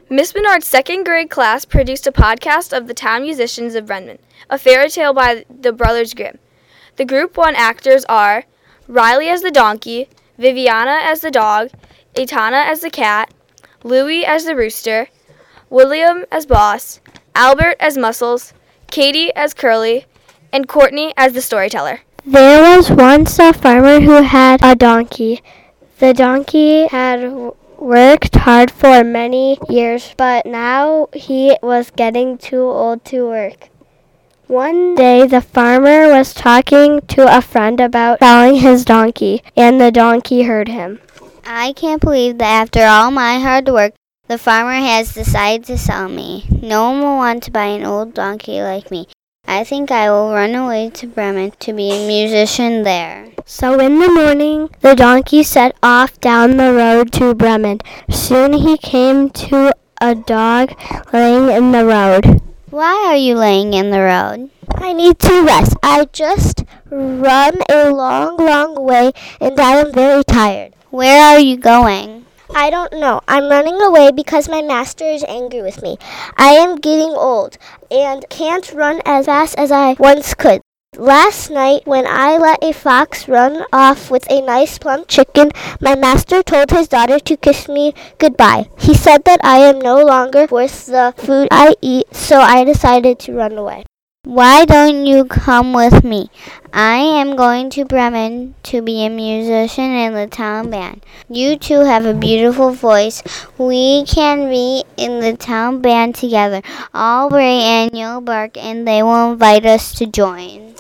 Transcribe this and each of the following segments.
Miss Bernard's second grade class produced a podcast of the town musicians of Bremen, a fairy tale by the Brothers Grimm. The Group 1 actors are Riley as the donkey, Viviana as the dog, Aitana as the cat, Louie as the rooster, William as Boss, Albert as Muscles, Katie as Curly, and Courtney as the storyteller. There was once a farmer who had a donkey. The donkey had worked hard for many years, but now he was getting too old to work. One day the farmer was talking to a friend about selling his donkey, and the donkey heard him. I can't believe that after all my hard work, the farmer has decided to sell me. No one will want to buy an old donkey like me. I think I will run away to Bremen to be a musician there. So in the morning, the donkey set off down the road to Bremen. Soon he came to a dog laying in the road. Why are you laying in the road? I need to rest. I just run a long way and I am very tired. Where are you going? I don't know. I'm running away because my master is angry with me. I am getting old and can't run as fast as I once could. Last night, when I let a fox run off with a nice plump chicken, my master told his daughter to kiss me goodbye. He said that I am no longer worth the food I eat, so I decided to run away. Why don't you come with me? I am going to Bremen to be a musician in the town band. You two have a beautiful voice. We can be in the town band together. I'll bray and you'll bark and they will invite us to join.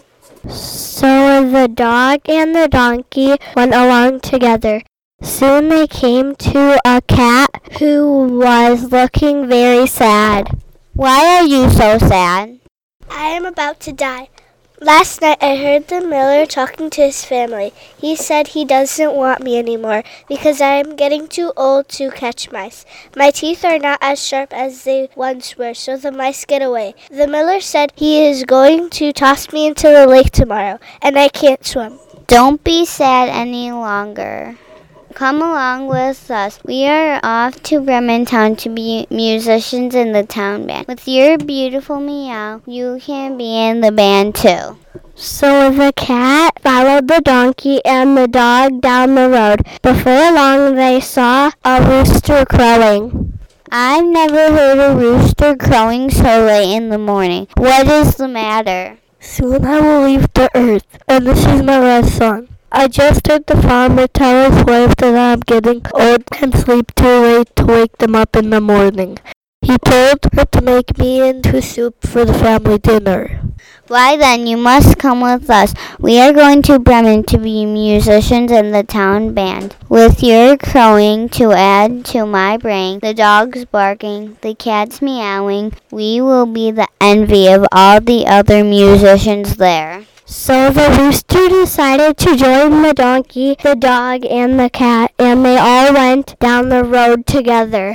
So the dog and the donkey went along together. Soon they came to a cat who was looking very sad. Why are you so sad? I am about to die. Last night I heard the miller talking to his family. He said he doesn't want me anymore because I am getting too old to catch mice. My teeth are not as sharp as they once were, so the mice get away. The miller said he is going to toss me into the lake tomorrow, and I can't swim. Don't be sad any longer. Come along with us. We are off to Bremen town to be musicians in the town band. With your beautiful meow, you can be in the band too. So the cat followed the donkey and the dog down the road. Before long, they saw a rooster crowing. I've never heard a rooster crowing so late in the morning. What is the matter? Soon I will leave the earth, and this is my last song. I just heard the farmer tell his wife that I'm getting old and sleep too late to wake them up in the morning. He told her to make me into soup for the family dinner. Why then, you must come with us. We are going to Bremen to be musicians in the town band. With your crowing to add to my braying, the dogs barking, the cats meowing, we will be the envy of all the other musicians there. So the rooster decided to join the donkey, the dog, and the cat, and they all went down the road together.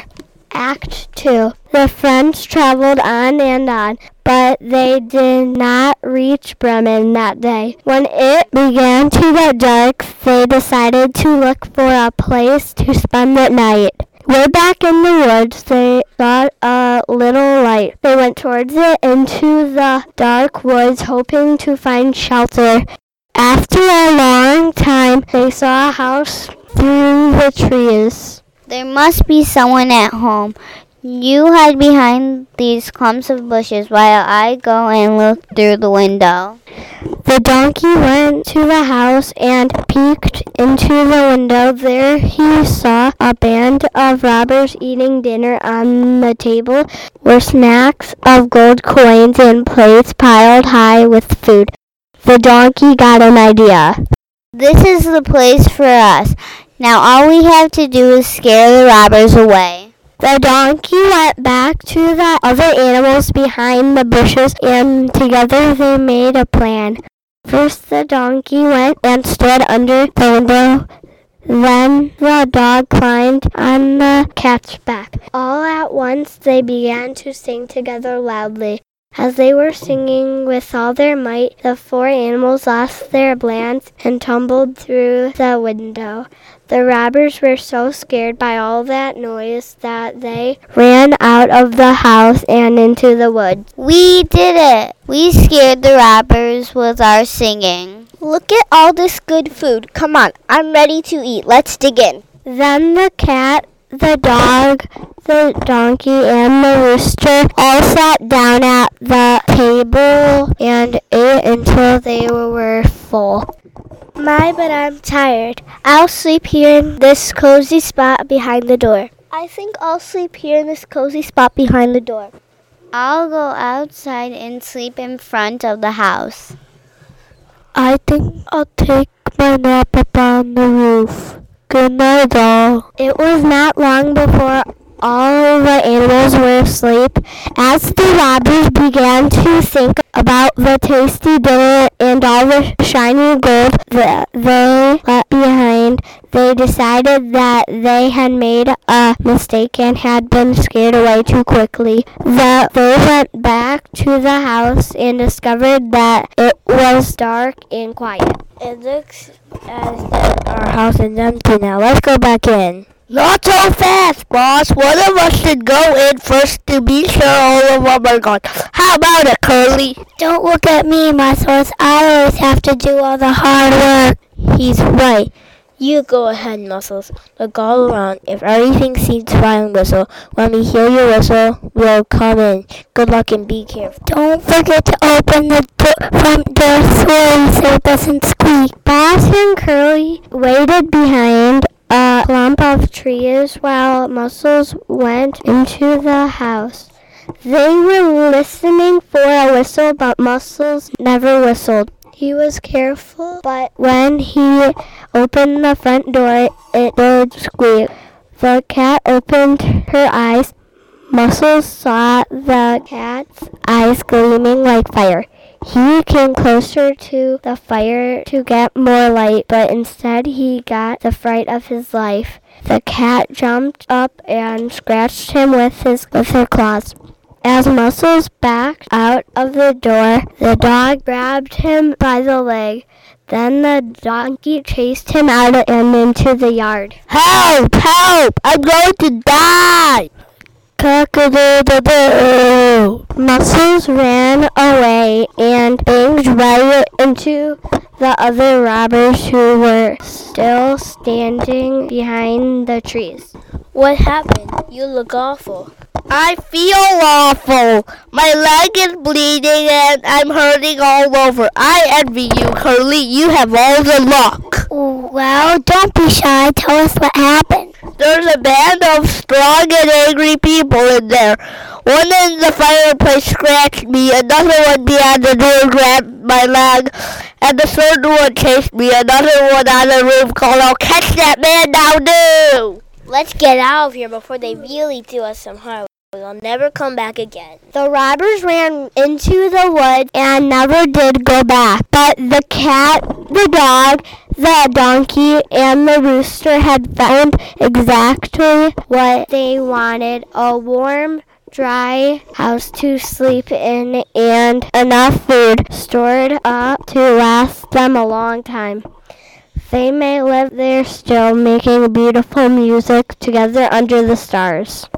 Act 2. The friends traveled on, but they did not reach Bremen that day. When it began to get dark, they decided to look for a place to spend the night. Way back in the woods, they saw a little light. They went towards it into the dark woods, hoping to find shelter. After a long time, they saw a house through the trees. There must be someone at home. You hide behind these clumps of bushes while I go and look through the window. The donkey went to the house and peeked into the window. There he saw a band of robbers eating dinner. On the table were snacks of gold coins and plates piled high with food. The donkey got an idea. This is the place for us. Now all we have to do is scare the robbers away. The donkey went back to the other animals behind the bushes, and together they made a plan. First the donkey went and stood under the window. Then the dog climbed on the cat's back. All at once they began to sing together loudly. As they were singing with all their might, the 4 animals lost their balance and tumbled through the window. The robbers were so scared by all that noise that they ran out of the house and into the woods. We did it! We scared the robbers with our singing. Look at all this good food. Come on, I'm ready to eat. Let's dig in. Then the cat, the dog, the donkey, and the rooster all sat down at the table and ate until they were full. My, but I'm tired. I'll sleep here in this cozy spot behind the door. I think I'll sleep here in this cozy spot behind the door. I'll go outside and sleep in front of the house. I think I'll take my nap up on the roof. Good night, all. It was not long before all the animals were asleep. As the robbers began to think about the tasty dinner and all the shiny gold that they left behind, they decided that they had made a mistake and had been scared away too quickly. They went back to the house and discovered that it was dark and quiet. It looks as if our house is empty now. Let's go back in. Not so fast, boss. One of us should go in first to be sure all of them are gone. How about it, Curly? Don't look at me, Muscles. I always have to do all the hard work. He's right. You go ahead, Muscles. Look all around. If everything seems fine, Whistle. When we hear your whistle, we'll come in. Good luck and be careful. Don't forget to open the front door slowly so it doesn't squeak. Boss and Curly waited behind a clump of trees while Muscles went into the house. They were listening for a whistle, but Muscles never whistled. He was careful, but when he opened the front door, it did squeak. The cat opened her eyes. Muscles saw the cat's eyes gleaming like fire. He came closer to the fire to get more light, but instead he got the fright of his life. The cat jumped up and scratched him with her claws. As Muscles backed out of the door, the dog grabbed him by the leg. Then the donkey chased him out and into the yard. Help! Help! I'm going to die! Cock-a-doodle-doo! Muscles ran away and banged right into the other robbers who were still standing behind the trees. What happened? You look awful. I feel awful. My leg is bleeding and I'm hurting all over. I envy you, Curly. You have all the luck. Well, don't be shy. Tell us what happened. There's a band of strong and angry people in there. One in the fireplace scratched me, another one behind the door grabbed my leg, and the third one chased me. Another one on the roof called, "I'll catch that man now, do!" Let's get out of here before they really do us some harm. We'll never come back again. The robbers ran into the woods and never did go back. But the cat, the dog, the donkey, and the rooster had found exactly what they wanted: a warm, dry house to sleep in and enough food stored up to last them a long time. They may live there still, making beautiful music together under the stars.